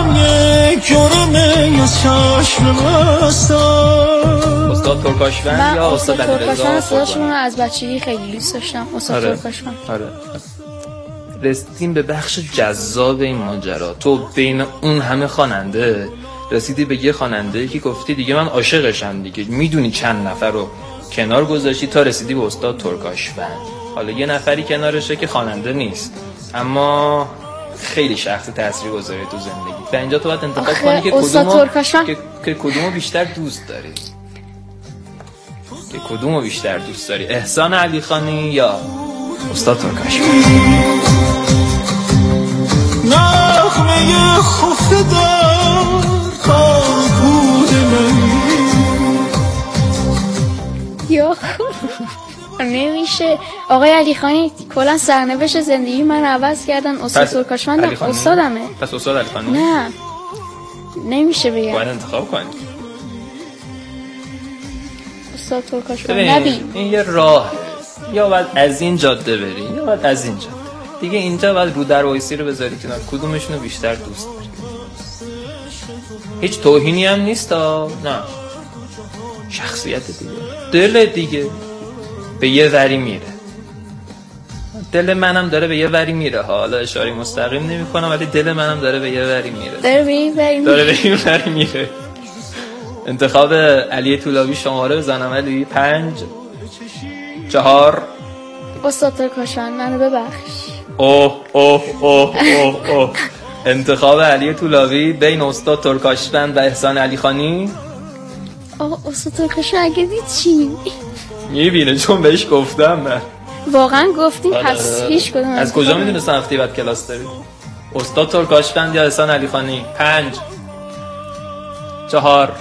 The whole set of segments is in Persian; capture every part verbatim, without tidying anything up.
یک جرمه از چشم مستم. استاد ترکاشوند یا استاد علیرضا؟ ترکاشوند صداشون رو از بچگی خیلی دوست داشتم. استاد آره. ترکاشوند. آره. رسیدیم به بخش جذاب این ماجرا. تو بین اون همه خواننده رسیدی به یه خواننده که گفتی دیگه من عاشقشم دیگه، میدونی چند نفر رو کنار گذاشتی تا رسیدی به استاد ترکاشوند. حالا یه نفری کنارشه که خواننده نیست اما خیلی شخص تاثیرگذاری تو زندگی و اینجا تو باید انتخاب کنی که کدومو که, که کدومو بیشتر دوست داری، که کدومو بیشتر دوست داری، احسان علیخانی یا استاد ترکاشوند؟ نغمه خفته در کارگود من یا نمیشه. آقای علیخانی کلا سرنوشت زندگی من عوض کردن. استاد ترکاشوند استادمه. پس استاد علیخانی؟ نه نمیشه بگم. باید انتخاب کنی. استاد ترکاشوند نبی. این یه راه، یا باید از این جاده بری یا باید از این جاده. دیگه اینجا باید رو در وایسی رو بذاری کنار، کدومشون رو بیشتر دوست داری. هیچ توهینی هم نیست ها، نه، شخصیت دیگه، دل دیگه به یه وری میره. دل منم داره به یه وری میره، حالا اشاره مستقیم نمی کنم ولی دل منم داره به یه وری میره، داره به این وری داره به این وری میره. انتخاب علی طولابی شماره بزنم. علی پنج چهار استاد ترکاشوند منو ببخش. اوه اوه اوه اوه اوه انتخاب علی طولابی بین استاد ترکاشوند و احسان علیخانی. آقا استاد ترکاشوند اگه دید چی میبینه؟ چون بهش گفتم من. واقعا گفتیم پس هیچ کدوم. از کجا میدونستم هفته بعد کلاس داری؟ استاد ترکاشوند یا احسان علیخانی؟ پنج چهار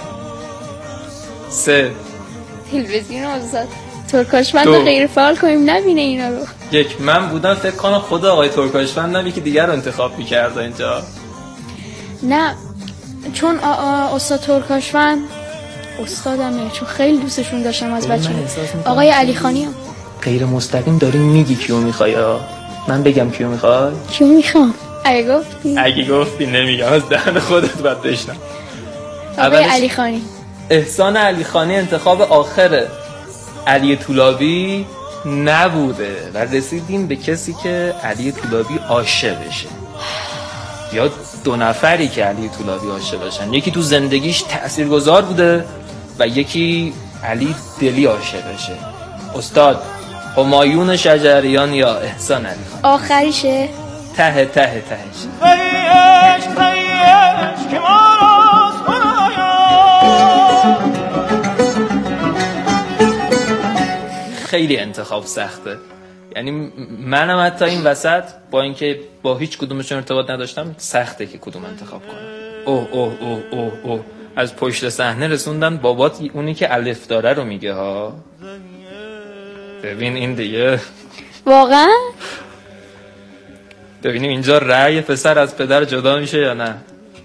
سه تلویزیون آزاد ترکاشوند رو غیر فعال کنیم نبینه اینا رو. یک من بودم فکر کنم خود آقای ترکاشوند هم یکی دیگر رو انتخاب می‌کرد اینجا. نه چون استاد ترکاشوند استادمه، چون خیلی دوستشون داشتم از بچگی. آقای علیخانی هم غیر مستقیم داری میگی کیو میخوای؟ من بگم کیو میخوای؟ کیو میخوام؟ اگه گفتی اگه گفتی نمیگم، از دهن خودت باید بشنم. آقای علیخانی. احسان علیخانی انتخاب آخر علی طولابی نبوده و رسیدیم به کسی که علی طولابی عاشق بشه، یا دو نفری که علی طولابی عاشق بشن. یکی تو زندگیش تاثیرگذار بوده و یکی علی دلی عاشق بشه. استاد همایون شجریان یا احسان علیخانی؟ آخریشه؟ ته ته تهش. خیلی انتخاب سخته، یعنی منم حتی این وسط با اینکه با هیچ کدومشون ارتباط نداشتم سخته که کدوم انتخاب کنم. اوه اوه اوه اوه اوه از پشت صحنه رسوندن بابات اونی که الف داره رو میگه ها. ببین این دیگه واقعا ببینیم اینجا رأی پسر از پدر جدا میشه یا نه.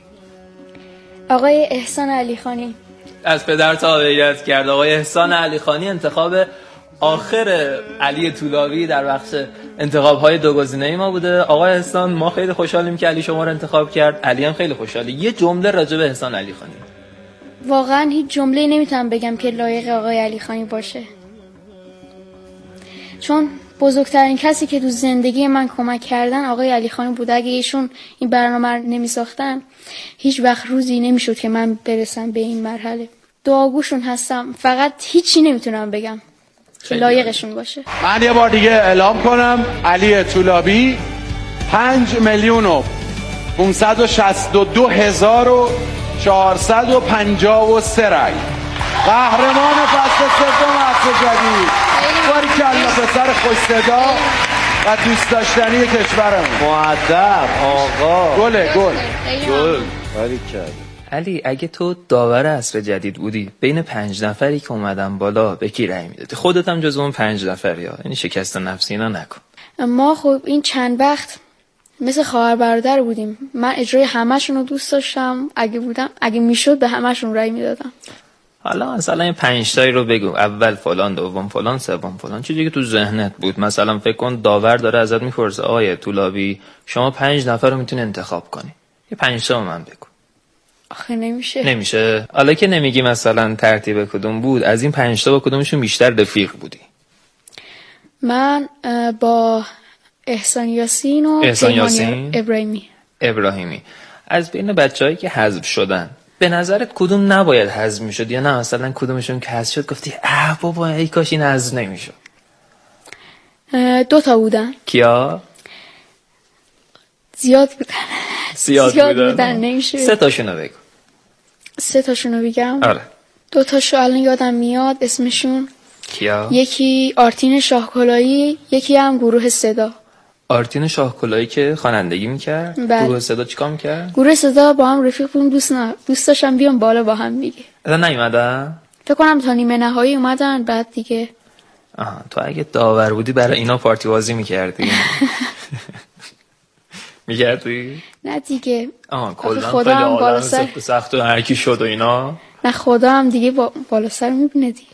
آقای احسان علیخانی از پدر تابعیت کرد. آقای احسان علیخانی انتخاب آخر علی طولابی در بخش انتخاب‌های دو گزینه‌ای ما بوده. آقای احسان ما خیلی خوشحالیم که علی شما رو انتخاب کرد، علی هم خیلی خوشحاله. یه جمله راجع به احسان علیخانی. واقعا هیچ جمله‌ای نمیتونم بگم که لایق آقای علیخانی باشه، چون بزرگترین کسی که تو زندگی من کمک کردن آقای علیخانی بوده. اگه ایشون این برنامه رو نمیساختن هیچ وقت روزی نمیشد که من برسم به این مرحله. دعاگوشون هستم، فقط هیچی نمیتونم بگم که لایقشون باشه. من یه بار دیگه اعلام کنم علی طولابی پنج میلیون و پونصد و شصت و دو هزار و چهارصد و پنجاه و سه رای قهرمان فصل سوم عصر جدید. باریکلا پسر خوش صدا و دوست داشتنی کشورمون. مؤدب آقا. گله گل گل باریکلا. علی اگه تو داور عصر جدید بودی بین پنج نفری که اومدن بالا به کی رأی میدادی؟ خودت هم جز اون پنج نفری ها، یعنی شکست نفسی اینا نکن. ما خب این چند وقت مثل خواهر برادر بودیم. من اجرای همه‌شون رو دوست داشتم، اگه بودم اگه میشد به همه‌شون رأی میدادم. حالا مثلا این پنج تایی رو بگو، اول فلان، دوم فلان، سوم فلان، چیزی که تو ذهنت بود. مثلا فکر کن داور داره ازت میپرسه آقای طولابی شما پنج نفر رو میتونی انتخاب کنی، یه پنج تا من بگو. آخه نمیشه نمیشه. حالا که نمیگی مثلا ترتیب کدوم بود، از این پنج تا با کدومشون بیشتر رفیق بودی؟ من با احسان یاسین و احسان پیمانی یاسین؟ ابراهیمی. ابراهیمی. از بین بچه‌هایی که حذف شدن به نظرت کدوم نباید حذف میشد، یا نه مثلا کدومشون که حذف شد گفتی اه بابا ای کاش این حذف نمیشد؟ دو تا بودن. کیا؟ زیاد بودن. زیاد, زیاد بودن, بودن. نمیشه سه تاشونو بگو. سه تاشونو بگم؟ آره. دو تاشو الان یادم میاد اسمشون. کیا؟ یکی آرتین شاهکلایی، یکی هم گروه صدا. آرتین شاهکلایی که خوانندگی میکرد؟ بله. گروه صدا چیکار میکرد؟ گروه صدا با هم رفیق بودیم، دوست نه دوست داشتم بیام بالا با هم دیگه. الان نیومدن؟ فکر کنم تا نیمه نهایی اومدن بعد دیگه. آها، تو اگه داور بودی برای اینا پارتی بازی میکردی؟ میکردی؟ نه دیگه. آها، کلا خدا هم بالا سر سخت و هر کی شد و اینا. نه خدا هم دیگه با... بالا سر میبینه دیگه.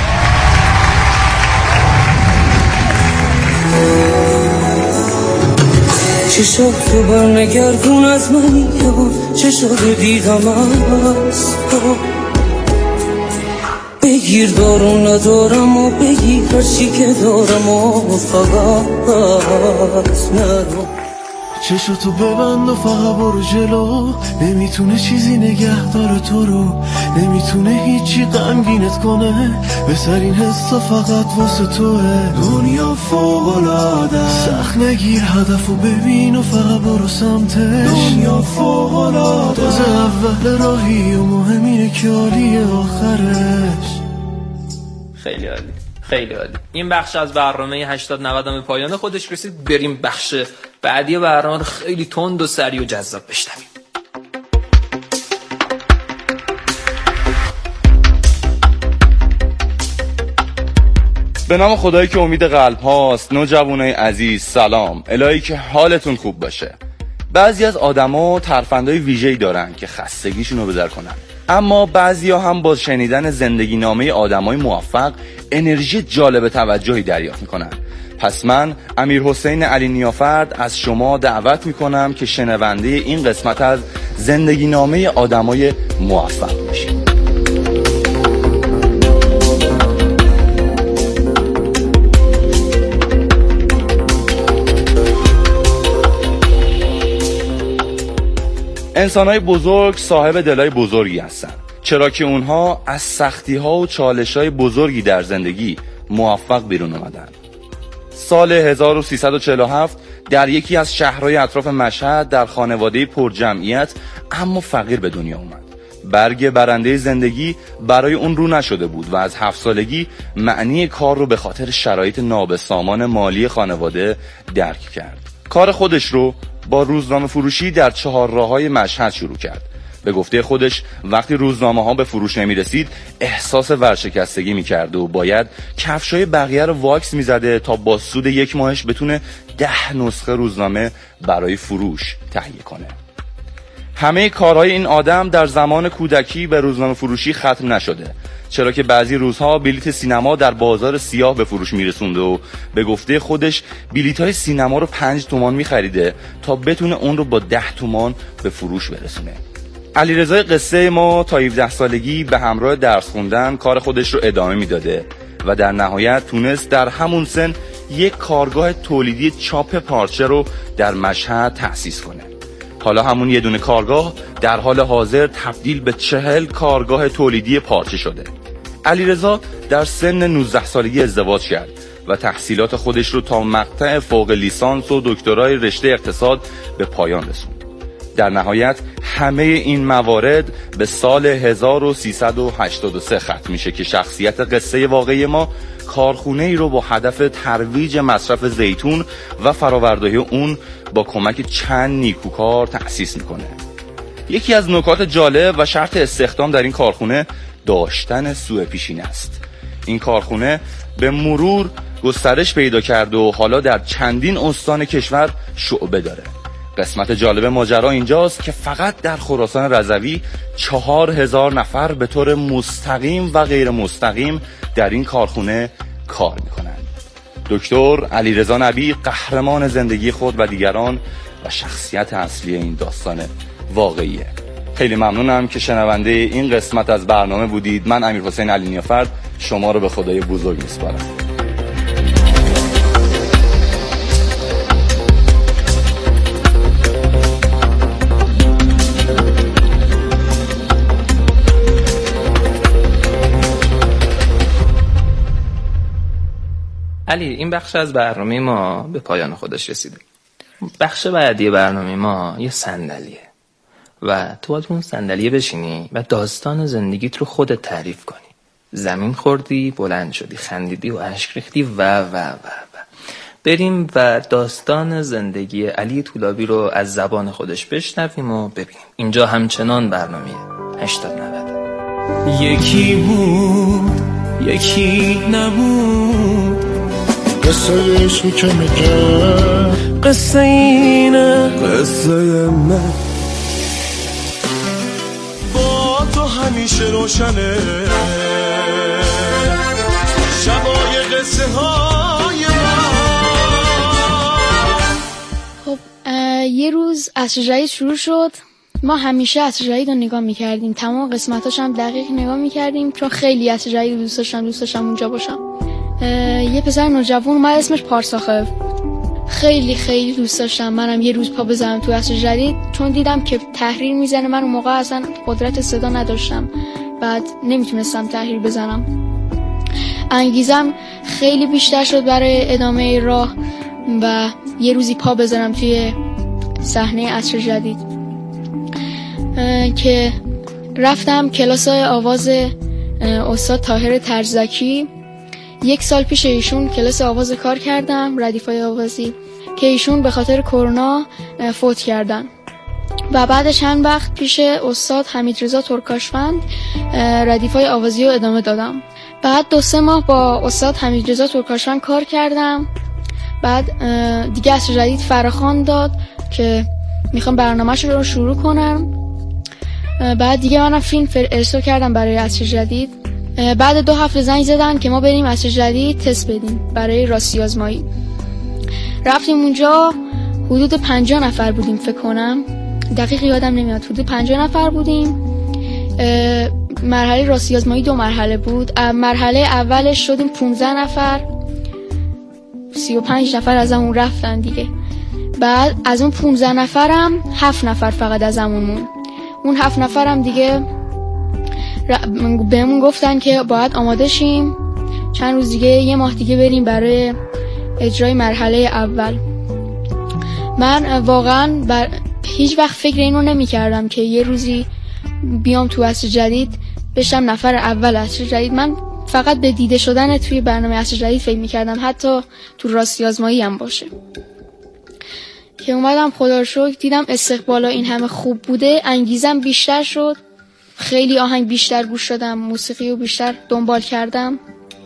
چه شد تو برنگردون از من یه بار، چه شد دیدم از تو، بگیر دارم ندارم و بگیر هرچی که دارم و فقط نرو. چشو تو ببند و فقط برو جلو، نمیتونه چیزی نگه داره تو رو، نمیتونه هیچی غمگینت کنه، بهترین حس فقط واسه توه. دنیا فوق‌العاده، سخت نگیر هدفو ببین و فقط برو سمتش. دنیا فوق‌العاده، تازه اول راهی و مهم اینه که عالی آخرش. خیلی عالی، خیلی عالی. این بخش از برنامه هشتاد نود به پایان خودش رسید. بریم بخش بعدی برنامه رو خیلی تند و سریع و جذاب بشنویم. به نام خدایی که امید قلب هاست. نوجوانای عزیز سلام. الهی که حالتون خوب باشه. بعضی از آدما ترفندهای ویژه‌ای دارن که خستگیشون رو بدر کنن، اما بعضیا هم با شنیدن زندگی نامه آدمای موفق انرژی جالب توجهی دریافت میکنن. پس من امیر حسین علی نیافرد از شما دعوت میکنم که شنونده این قسمت از زندگی نامه آدمای موفق باشید. انسان‌های بزرگ صاحب دلای بزرگی هستن، چرا که اونها از سختی‌ها و چالش‌های بزرگی در زندگی موفق بیرون اومدن. سال هزار و سیصد و چهل و هفت در یکی از شهرهای اطراف مشهد در خانواده پرجمعیت اما فقیر به دنیا اومد. برگ برنده زندگی برای اون رو نشده بود و از هفت سالگی معنی کار رو به خاطر شرایط نابسامان مالی خانواده درک کرد. کار خودش رو با روزنامه فروشی در چهارراه‌های مشهد شروع کرد. به گفته خودش وقتی روزنامه ها به فروش نمی رسید احساس ورشکستگی می کرد و باید کفشای بقیه رو واکس می زده تا با سود یک ماهش بتونه ده نسخه روزنامه برای فروش تهیه کنه. همه کارهای این آدم در زمان کودکی به روزنامه فروشی ختم نشده، چرا که بعضی روزها بلیت سینما در بازار سیاه به فروش میرسونده و به گفته خودش بلیت های سینما رو پنج تومان میخریده تا بتونه اون رو با ده تومان به فروش برسونه. علیرضا قصه ما تا هفده سالگی به همراه درس خوندن کار خودش رو ادامه میداده و در نهایت تونست در همون سن یک کارگاه تولیدی چاپ پارچه رو در مشهد تأسیس کنه. حالا همون یه دونه کارگاه در حال حاضر تبدیل به چهل کارگاه تولیدی پارچه شده. علیرضا در سن نوزده سالگی ازدواج کرد و تحصیلات خودش رو تا مقطع فوق لیسانس و دکترای رشته اقتصاد به پایان رسوند. در نهایت همه این موارد به سال هزار و سیصد و هشتاد و سه ختم میشه که شخصیت قصه واقعی ما کارخونه ای رو با هدف ترویج مصرف زیتون و فرآورده‌های اون با کمک چند نیکوکار تأسیس میکنه. یکی از نکات جالب و شرط استخدام در این کارخونه داشتن سوء پیشینه است. این کارخونه به مرور گسترش پیدا کرد و حالا در چندین استان کشور شعبه داره. قسمت جالب ماجرا اینجاست که فقط در خراسان رضوی چهار هزار نفر به طور مستقیم و غیر مستقیم در این کارخونه کار میکنند. دکتر علیرضا نبی قهرمان زندگی خود و دیگران و شخصیت اصلی این داستان واقعیه. خیلی ممنونم که شنونده این قسمت از برنامه بودید. من امیرحسین علی نیافرد شما رو به خدای بزرگ میسپارم. علی، این بخش از برنامه ما به پایان خودش رسیده. بخش بعدی برنامه ما یه صندلیه و تو باید اون صندلیه بشینی و داستان زندگیت رو خودت تعریف کنی. زمین خوردی، بلند شدی، خندیدی و اشک ریختی و و و و بریم و داستان زندگی علی طولابی رو از زبان خودش بشنویم و ببینیم. اینجا همچنان برنامه هشتاد نود. یکی بود یکی نبود، قصه عشقی که میگه قصه اینه قصه من، با تو همیشه روشنه شبای قصه های من. خب یه روز عصر جدید شروع شد. ما همیشه عصر جدید رو نگاه میکردیم، تمام قسمتاش هم دقیق نگاه میکردیم چون خیلی عصر جدید دوست داشتم دوست داشتم اونجا باشم. یه پسر نوجوان اومد اسمش پارساخه، خیلی خیلی دوست داشتم منم یه روز پا بزنم تو عصر جدید، چون دیدم که تحریر میزنه. من اون موقع اصلا قدرت صدا نداشتم، بعد نمیتونستم تحریر بزنم. انگیزم خیلی بیشتر شد برای ادامه راه و یه روزی پا بزنم توی صحنه عصر جدید که رفتم کلاس آواز استاد طاهر ترزکی. یک سال پیش ایشون کلاس آواز کار کردم، ردیفای آوازی، که ایشون به خاطر کرونا فوت کردن و بعد چند وقت پیش استاد حمیدرضا ترکاشفند ردیفای آوازی رو ادامه دادم. بعد دو سه ماه با استاد حمیدرضا ترکاشفند کار کردم. بعد دیگه عصر جدید فراخوان داد که میخوام برنامه‌ش رو شروع کنم. بعد دیگه منم فیلم ارسال کردم برای عصر جدید. بعد دو هفته زنگ زدن که ما بریم عصر جدید تست بدیم برای راستی آزمایی. رفتیم اونجا، حدود پنجاه نفر بودیم فکر کنم، دقیق یادم نمیاد، حدود پنجاه نفر بودیم. مرحله راستی آزمایی دو مرحله بود. مرحله اولش شدیم پانزده نفر، سی و پنج نفر از همون رفتن دیگه. بعد از اون پانزده نفرم هفت نفر فقط از همون مون. اون هفت نفرم دیگه بهمون گفتن که باید آماده شیم چند روز دیگه، یه ماه دیگه بریم برای اجرای مرحله اول. من واقعا بر هیچ وقت فکر اینو نمی کردم که یه روزی بیام تو عصر جدید بشم نفر اول عصر جدید. من فقط به دیده شدن توی برنامه عصر جدید فکر می کردم، حتی تو راستی آزمایی هم باشه. که اومدم خدا رو شکر دیدم استقبالا این همه خوب بوده، انگیزم بیشتر شد، خیلی آهنگ بیشتر گوش دادم، موسیقی رو بیشتر دنبال کردم.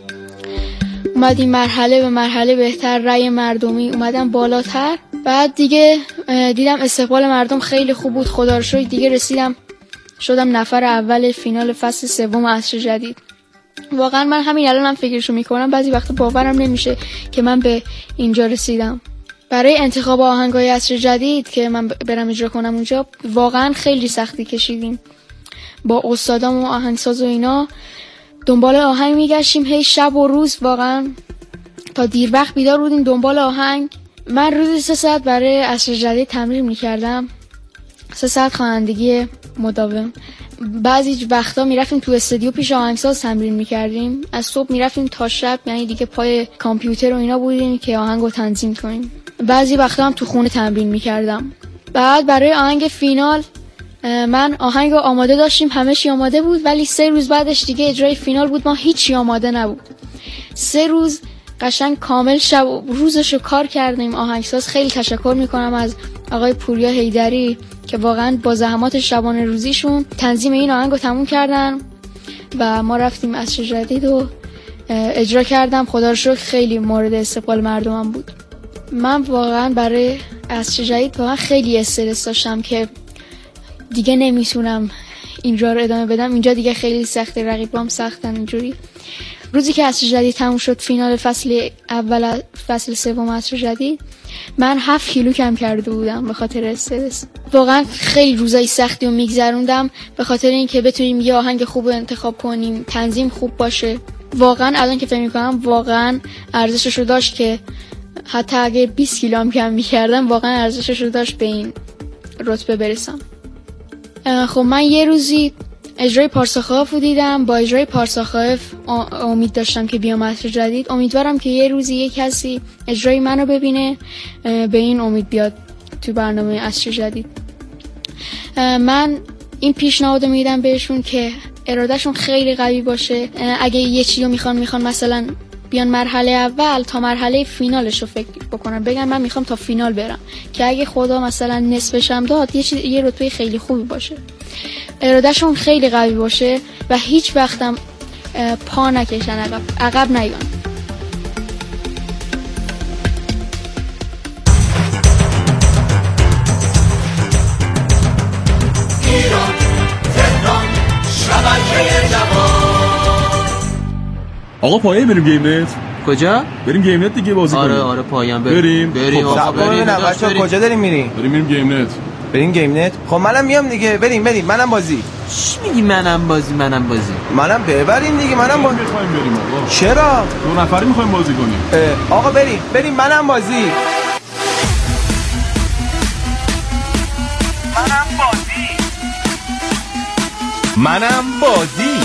اومدیم مرحله به مرحله بهتر، رأی مردمی اومدم بالاتر. بعد دیگه دیدم استقبال مردم خیلی خوب بود، خدا رو شکر دیگه رسیدم شدم نفر اول فینال فصل سوم عصر جدید. واقعا من همین الانم فکرشو میکنم، بعضی وقتا باورم نمیشه که من به اینجا رسیدم. برای انتخاب آهنگای عصر جدید که من برم اجرا کنم اونجا واقعا خیلی سختی کشیدیم. با استادام و آهنگساز و اینا دنبال آهنگ میگشتیم، هی شب و روز واقعا تا دیر وقت بیدار بودیم دنبال آهنگ. من روزی سه ساعت برای عصر جدید تمرین میکردم، سه ساعت خوانندگی مداوم. بعضی وقتا میرفتیم تو استودیو پیش آهنگساز تمرین میکردیم، از صبح میرفتیم تا شب، یعنی دیگه پای کامپیوتر و اینا بودیم که آهنگو تنظیم کنیم. بعضی وقتا هم تو خونه تمرین میکردم. بعد برای آهنگ فینال من آهنگ رو آماده داشتیم، همه چی آماده بود، ولی سه روز بعدش دیگه اجرای فینال بود، ما هیچی آماده نبود. سه روز قشنگ کامل شب روزشو کار کردیم. آهنگساز خیلی تشکر میکنم از آقای پوریا حیدری که واقعا با زحمات شبانه روزیشون تنظیم این آهنگ رو تموم کردن و ما رفتیم عصر جدید و اجرا کردم. خدا رو شکر خیلی مورد استقبال مردمم بود. من واقعا برای عصر جدید واقعا خیلی استرس داشتم که دیگه نمیتونم اینجا رو ادامه بدم، اینجا دیگه خیلی سخته، رقیبام سختن اینجوری. روزی که عصر جدید تموم شد، فینال فصل اول فصل سوم عصر جدید، من هفت کیلو کم کرده بودم به خاطر استرس. واقعا خیلی روزای سختی رو میگذروندم به خاطر اینکه بتونیم یه آهنگ خوب انتخاب کنیم، تنظیم خوب باشه. واقعا الان که فکر می‌کنم واقعا ارزشش رو داشت که حتی اگه بیست کیلو هم کم می‌کردم واقعا ارزشش رو داشت به این رتبه برسم. خب من یه روزی اجرای پارساخاف رو دیدم. با اجرای پارساخاف امید داشتم که بیام عصر جدید. امیدوارم که یه روزی یه کسی اجرای منو ببینه، به این امید بیاد تو برنامه عصر جدید. من این پیشنهاد میدم بهشون که ارادهشون خیلی قوی باشه. اگه یه چیزی رو میخوان میخوان مثلا بیان مرحله اول تا مرحله فینالش رو فکر بکنن، بگن من میخوام تا فینال برم که اگه خدا مثلا نصفشم داد یه چیز یه رتبه خیلی خوبی باشه. ارادهشون خیلی قوی باشه و هیچ وقتم پا نکشن، عقب عقب نیان. ایران تهران شبکه جوان. آقا پایه بریم گیم نت. کجا؟ بریم گیم نت دیگه بازی آره کنیم. آره پایان بریم. بریم بریم خب آقا بریم. بچه‌ها کجا داریم میریم؟ بریم میریم گیم نت. بریم گیم نت. خب منم میام دیگه. بریم بریم منم بازی. چی میگی منم بازی منم بازی؟ منم ببرین دیگه. منم بازی میخوایم بریم آقا. چرا؟ دو نفری میخوایم بازی کنیم. آقا بریم بریم منم بازی. منم بازی. منم بازی.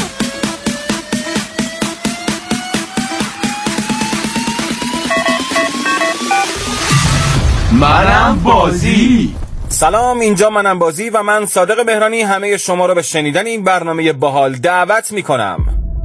منم بازی. سلام، اینجا منم بازی و من صادق مهرانی همه شما رو به شنیدن این برنامه باحال دعوت میکنم.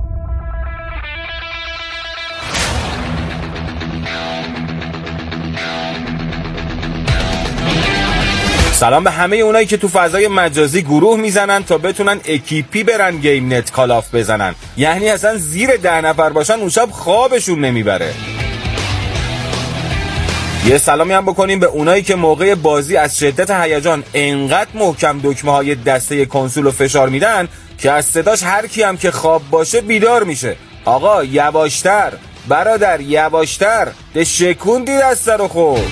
سلام به همه اونایی که تو فضای مجازی گروه میزنن تا بتونن اکیپی برن گیم نت کالاف بزنن، یعنی اصلا زیر ده نفر باشن اون شب خوابشون نمیبره. یه سلامی هم بکنیم به اونایی که موقع بازی از شدت هیجان انقدر محکم دکمه های دسته کنسول رو فشار میدن که از صداش هر کی هم که خواب باشه بیدار میشه. آقا یواشتر برادر، یواشتر، ده شکوندی دسته رو خود.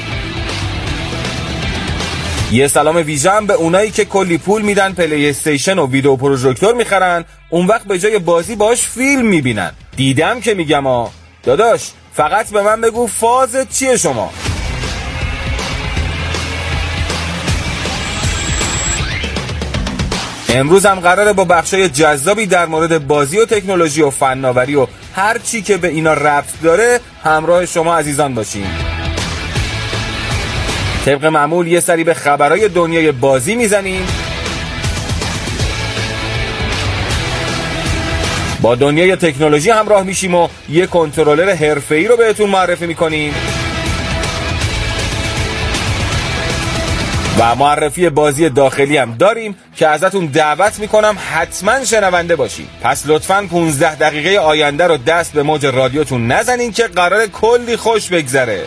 یه سلام ویژه هم به اونایی که کلی پول میدن پلی استیشن و ویدیو پروژکتور میخرن، اون وقت به جای بازی باش فیلم میبینن. دیدم که میگم آ داداش فقط به من بگو فازت چیه شما؟ امروز هم قراره با بخشای جذابی در مورد بازی و تکنولوژی و فناوری و هر چی که به اینا ربط داره همراه شما عزیزان باشیم. طبق معمول یه سری به خبرای دنیای بازی میزنیم، با دنیای تکنولوژی همراه میشیم و یه کنترلر حرفه‌ای رو بهتون معرفی میکنیم و معرفی بازی داخلی هم داریم که ازتون دعوت میکنم حتما شنونده باشید. پس لطفاً پونزده دقیقه آینده رو دست به موج رادیوتون نزنین که قراره کلی خوش بگذره.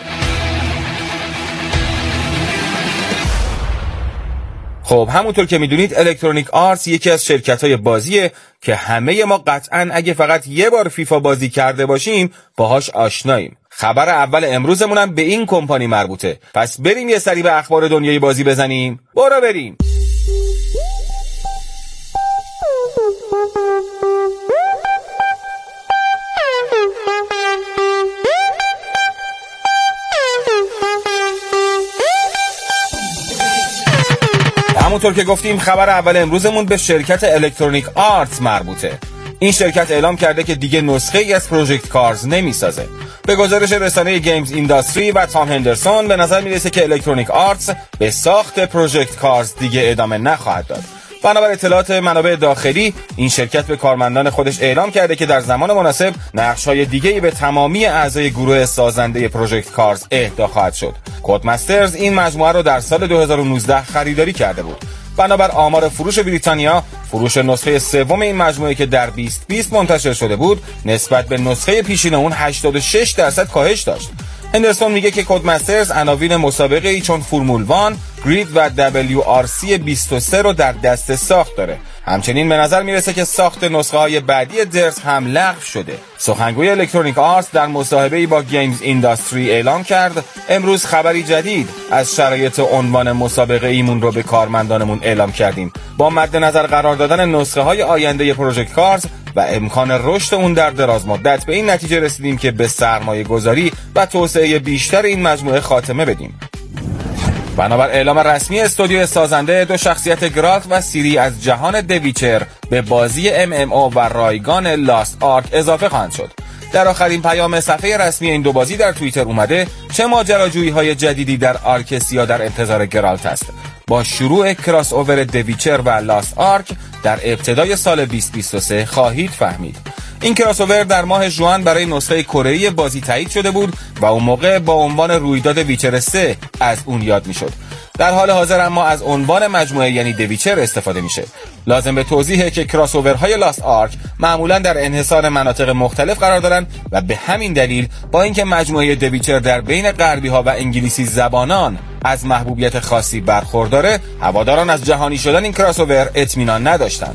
خب همونطور که میدونید الکترونیک آرتس یکی از شرکت‌های بازیه که همه ما قطعاً اگه فقط یه بار فیفا بازی کرده باشیم باهاش آشناییم. خبر اول امروزمونم به این کمپانی مربوطه. پس بریم یه سری به اخبار دنیای بازی بزنیم. برو بریم. همونطور که گفتیم خبر اول امروزمون به شرکت الکترونیک آرتس مربوطه. این شرکت اعلام کرده که دیگه نسخه ای از پروژکت کارز نمیسازه. به گزارش رسانه گیمز اینداستری و تام هندرسون به نظر میرسه که الکترونیک آرتس به ساخت پروژکت کارز دیگه ادامه نخواهد داد. بنابر اطلاعات منابع داخلی این شرکت به کارمندان خودش اعلام کرده که در زمان مناسب نقش‌های دیگه‌ای به تمامی اعضای گروه سازنده پروژکت کارز اهدا خواهد شد. کودمسترز این مجموعه رو در سال دو هزار و نوزده خریداری کرده بود. بنابر آمار فروش بریتانیا، فروش نسخه سوم این مجموعه که در بیست بیست منتشر شده بود نسبت به نسخه پیشین اون هشتاد و شش درصد کاهش داشت. هندرسون میگه که کودمسترز عناوین مسابقه‌ای چون فرمول وان، گرید و دبلیو آر سی بیست و سه رو در دست ساخت داره همچنین به نظر میرسه که ساخت نسخه های بعدی درس هم لغو شده. سخنگوی الکترونیک آرتس در مصاحبه‌ای با گیمز اینداستری اعلام کرد امروز خبری جدید از شرایط عنوان مسابقه ایمون رو به کارمندانمون اعلام کردیم. با مد نظر قرار دادن نسخه های آینده پروژکت کارز و امکان رشد اون در دراز مدت به این نتیجه رسیدیم که به سرمایه گذاری و توسعه بیشتر این مجموعه خاتمه بدیم. بنابر اعلام رسمی استودیو سازنده، دو شخصیت گرالت و سیری از جهان دویچر به بازی ام ام او و رایگان لاست آرک اضافه خواهند شد. در آخرین پیام صفحه رسمی این دو بازی در توییتر اومده چه ماجراجویی های جدیدی در آرکسیا در انتظار گرالت است. با شروع کراس اوور دویچر و لاست آرک در ابتدای سال بیست بیست و سه خواهید فهمید. این کراس اوور در ماه ژوئن برای نسخه کره‌ای بازی تایید شده بود و اون موقع با عنوان رویداد ویچر سه از اون یاد میشد. در حال حاضر اما از عنوان مجموعه یعنی دویچر استفاده میشه. لازم به توضیحه که کراس اوورهای لاست آرک معمولا در انحصار مناطق مختلف قرار دارن و به همین دلیل با اینکه مجموعه دویچر در بین غربی ها و انگلیسی زبانان از محبوبیت خاصی برخورداره، هواداران از جهانی شدن این کراس اوور اطمینان نداشتند.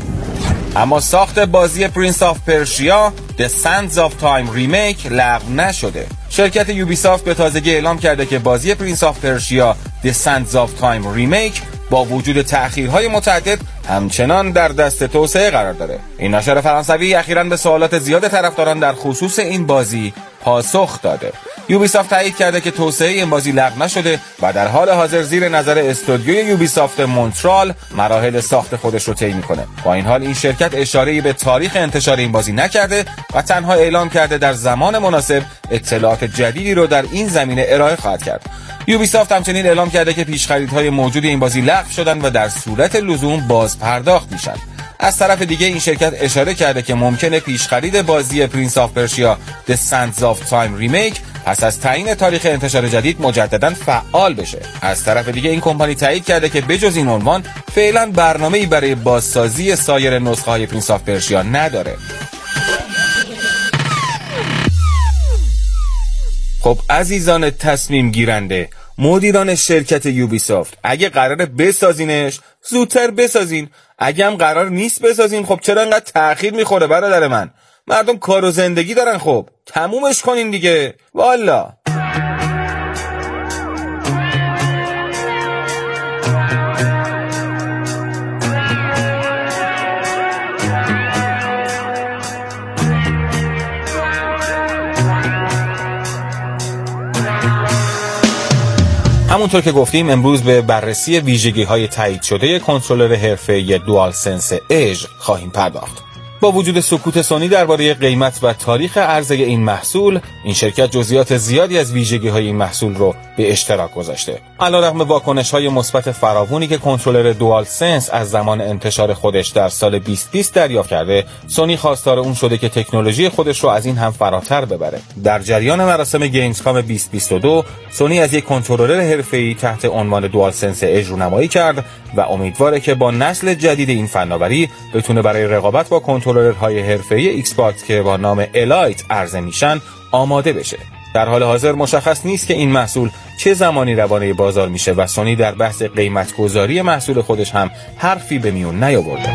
اما ساخت بازی پرینس آف پرشیا The Sands of Time ریمیک لغو نشده. شرکت یوبیسافت به تازگی اعلام کرده که بازی پرینس آف پرشیا The Sands of Time ریمیک با وجود تأخیرهای متعدد همچنان در دست توسعه قرار داره. این نشر فرانسوی اخیراً به سوالات زیاد طرفداران در خصوص این بازی پاسخ داده. یوبیسافت تایید کرده که توسعه این بازی لغو نشده و در حال حاضر زیر نظر استودیوی یوبیسافت مونترال مراحل ساخت خودش رو طی میکنه. با این حال این شرکت اشاره‌ای به تاریخ انتشار این بازی نکرده و تنها اعلام کرده در زمان مناسب اطلاعات جدیدی رو در این زمینه ارائه خواهد کرد. یوبیسافت همچنین اعلام کرده که پیش‌خریدهای موجود این بازی لغو شدن و در صورت لزوم باز پرداخت میشن. از طرف دیگه این شرکت اشاره کرده که ممکنه پیش‌خرید بازی پرینس آف پرشیا The Sands of Time ریمیک پس از تعیین تاریخ انتشار جدید مجددا فعال بشه. از طرف دیگه این کمپانی تایید کرده که بجز این عنوان فعلا برنامه‌ای برای بازسازی سایر نسخه‌های پرینس آف پرشیا نداره. خب عزیزان تصمیم گیرنده، مدیران شرکت یوبیسافت، اگه قراره بسازینش زودتر بسازین، اگه هم قرار نیست بسازین خب چرا انقدر تأخیر میخوره برادر من؟ مردم کار و زندگی دارن، خب تمومش کنین دیگه والا. همونطور که گفتیم امروز به بررسی ویژگی‌های تایید شده کنترلر حرفه‌ای دوال سنس اژ خواهیم پرداخت. با وجود سکوت سونی درباره قیمت و تاریخ عرضه این محصول، این شرکت جزئیات زیادی از ویژگی‌های این محصول رو به اشتراک گذاشته. علیرغم واکنش‌های مثبت فراوانی که کنترلر دوال سنس از زمان انتشار خودش در سال بیست بیست دریافت کرده، سونی خواستار اون شده که تکنولوژی خودش رو از این هم فراتر ببره. در جریان مراسم گیمز کام بیست بیست و دو، سونی از یک کنترلر حرفه‌ای تحت عنوان دوال سنس اژ رونمایی کرد و امیدواره که با نسل جدید این فناوری بتونه برای رقابت با کنترلرهای حرفه‌ای ایکس باکس که با نام الایت عرضه میشن آماده بشه. در حال حاضر مشخص نیست که این محصول چه زمانی روانه بازار میشه و سونی در بحث قیمت گذاری محصول خودش هم حرفی به میون نیاورده.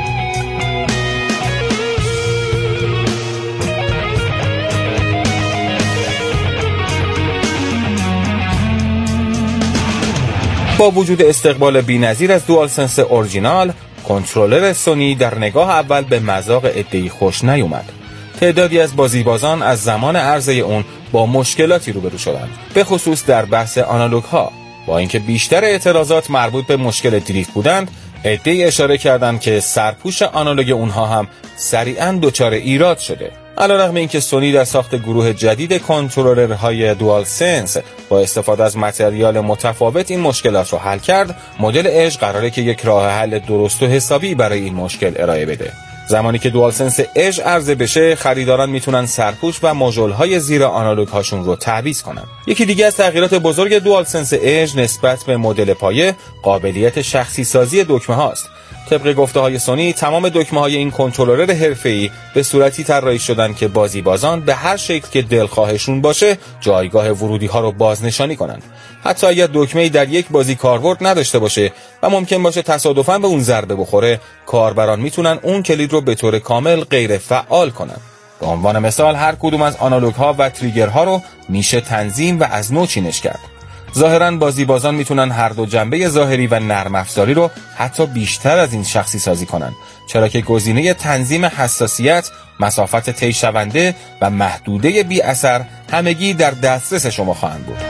با وجود استقبال بی‌نظیر از دوال سنس اورجینال، کنترلر سونی در نگاه اول به مذاق عده‌ای خوش نیومد. تعدادی از بازیبازان از زمان عرضه اون با مشکلاتی روبرو شدند، به خصوص در بحث آنالوگ ها. با اینکه بیشتر اعتراضات مربوط به مشکل دریفت بودند، عده‌ای اشاره کردند که سرپوش آنالوگ اونها هم سریعاً دچار ایراد شده. علیرغم اینکه سونی در ساخت گروه جدید کنترلرهای دوال سنس با استفاده از متریال متفاوت این مشکلات رو حل کرد، مدل اژ قراره که یک راه حل درست و حسابی برای این مشکل ارائه بده. زمانی که دوال سنس اژ عرضه بشه، خریداران میتونن سرپوش و ماژول‌های زیر آنالوگ هاشون رو تعویض کنن. یکی دیگه از تغییرات بزرگ دوال سنس اژ نسبت به مدل پایه قابلیت شخصی سازی دکمه هاست. طبق گفته‌های سونی تمام دکمه‌های این کنترلر حرفه‌ای به صورتی طراحی شدن که بازیبازان به هر شکل که دلخواهشون باشه جایگاه ورودی‌ها رو بازنشانی کنن. حتی اگر دکمه‌ای در یک بازی کاربرد نداشته باشه و ممکن باشه تصادفاً به اون ضربه بخوره، کاربران میتونن اون کلید رو به طور کامل غیر فعال کنن. به عنوان مثال هر کدوم از آنالوگ‌ها و تریگرها رو میشه تنظیم و از نو چینش کرد. ظاهراً بازیبازان میتونن هر دو جنبه ظاهری و نرم افزاری رو حتی بیشتر از این شخصی سازی کنن، چرا که گزینه تنظیم حساسیت، مسافت طی شونده و محدوده بی اثر همگی در دسترس شما خواهند بود.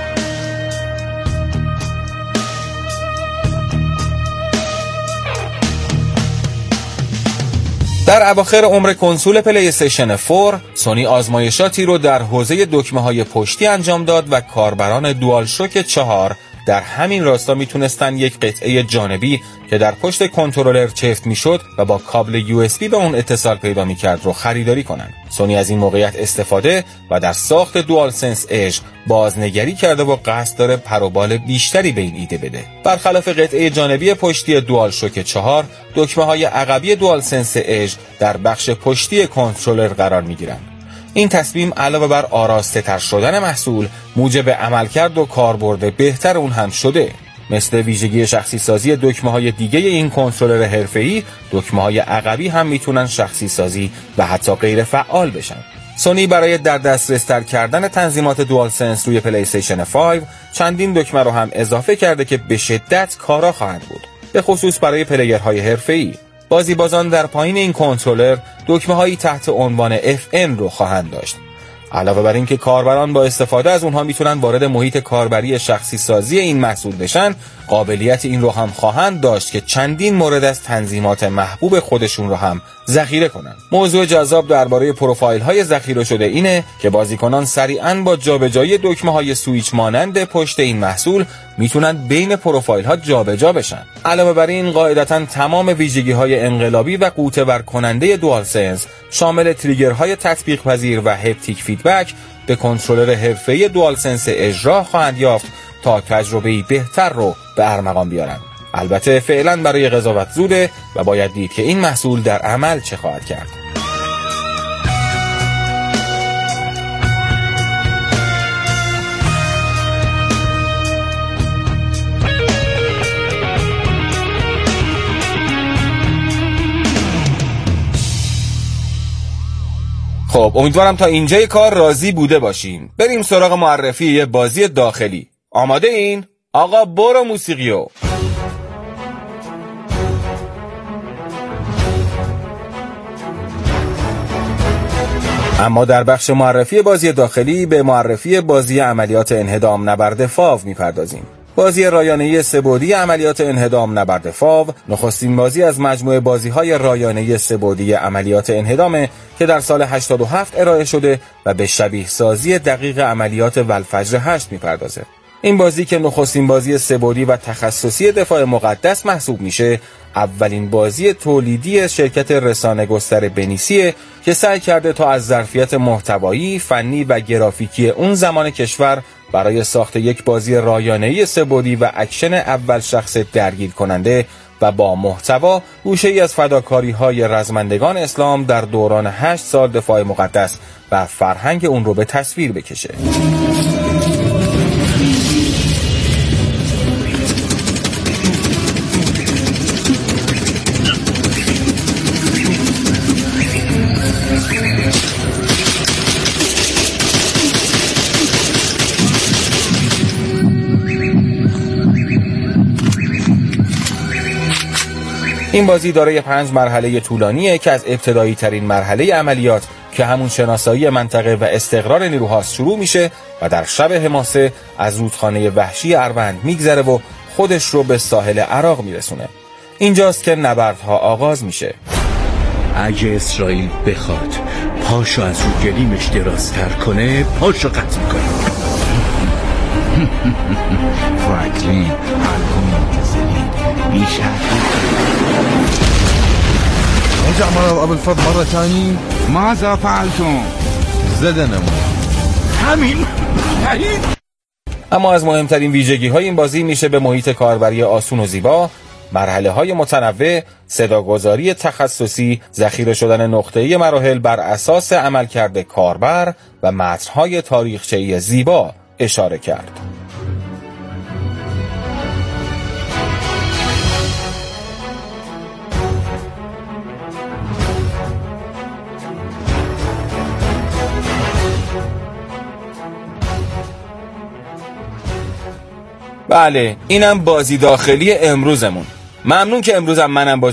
در اواخر عمر کنسول پلی استیشن چهار، سونی آزمایشاتی رو در حوزه دکمه‌های پشتی انجام داد و کاربران دوال شوک چهار در همین راستا میتونستن یک قطعه جانبی که در پشت کنترلر چفت میشد و با کابل یو اس بی به اون اتصال پیدا میکرد رو خریداری کنن. سونی از این موقعیت استفاده و در ساخت دوال سنس اژ بازنگری کرده و قصد داره پروبال بیشتری به این ایده بده. برخلاف قطعه جانبی پشتی دوال شوک چهار، دکمه‌های عقبی دوال سنس اژ در بخش پشتی کنترلر قرار میگیرن. این تصمیم علاوه بر آراسته تر شدن محصول موجب عملکرد و کاربرد بهتر اون هم شده. مثل ویژگی شخصی سازی دکمه های دیگه این کنترلر حرفه‌ای، دکمه های عقبی هم میتونن شخصی سازی و حتی غیر فعال بشن. سونی برای در دسترس تر کردن تنظیمات دوال سنس روی پلی استیشن پنج چندین دکمه رو هم اضافه کرده که به شدت کارا خواهند بود، به خصوص برای پلیرهای حرفه‌ای. بازیبازان در پایین این کنترلر دکمه‌هایی تحت عنوان اف ام رو خواهند داشت. علاوه بر این که کاربران با استفاده از اونها میتونن وارد محیط کاربری شخصی سازی این محصول بشن، قابلیت این رو هم خواهند داشت که چندین مورد از تنظیمات محبوب خودشون رو هم ذخیره کنن. موضوع جذاب درباره پروفایل های ذخیره شده اینه که بازیکنان سریعاً با جابجایی دکمه های سویچ مانند پشت این محصول میتونن بین پروفایل ها جابجا بشن. علاوه بر این قاعدتاً تمام ویژگی های انقلابی و قوطه ور کننده دوال سنس شامل تریگرهای تطبیق پذیر و هپتیک فیدبک به کنترلر حرفه‌ای دوال سنس اجرا خواهند یافت تا تجربه‌ای بهتر رو به ارمغان بیارن. البته فعلا برای قضاوت زوده و باید دید که این محصول در عمل چه خواهد کرد. خب امیدوارم تا اینجای کار راضی بوده باشین. بریم سراغ معرفی یه بازی داخلی. آماده این؟ آقا برو موسیقیو. اما در بخش معرفی بازی داخلی به معرفی بازی عملیات انهدام نبرد فاو میپردازیم. بازی رایانه‌ای سه‌بعدی عملیات انهدام نبرد فاو نخستین بازی از مجموعه بازی‌های رایانه‌ای سه‌بعدی عملیات انهدام که در سال هشتاد و هفت ارائه شده و به شبیه سازی دقیق عملیات والفجر هشت میپردازه. این بازی که نخستین بازی سه‌بعدی و تخصصی دفاع مقدس محسوب میشه، اولین بازی تولیدی شرکت رسانه‌گستر بنیسیه که سعی کرده تا از ظرفیت محتوایی، فنی و گرافیکی اون زمان کشور برای ساخت یک بازی رایانه‌ای سه‌بعدی و اکشن اول شخص درگیر کننده و با محتوا گوشه‌ای از فداکاری‌های رزمندگان اسلام در دوران هشت سال دفاع مقدس و فرهنگ اون رو به تصویر بکشه. این بازی دارای پنج مرحله طولانیه که از ابتدایی ترین مرحله عملیات که همون شناسایی منطقه و استقرار نیروهاست شروع میشه و در شب حماسه از رودخانه وحشی اروند میگذره و خودش رو به ساحل عراق میرسونه. اینجاست که نبردها آغاز میشه. اگه اسرائیل بخواد پاشو از رو گلیمش درازتر کنه، پاشو قطع میکنه. فرانکلین هالكم منتظرين بيشاهدون. رجع مرض أبو الفضل مرة ثانية. ماذا فعلتم؟ زدنا همین. اما از مهمترین ویژگی های این بازی میشه به محیط کاربری آسون و زیبا، مرحله های متنوع، صداگذاری تخصصی، ذخیره شدن نقطه‌ای مراحل بر اساس عملکرد کاربر و متن‌های تاریخچه‌ای زیبا اشاره کرد. بله، اینم بازی داخلی امروزمون. ممنون که امروزم منم بازی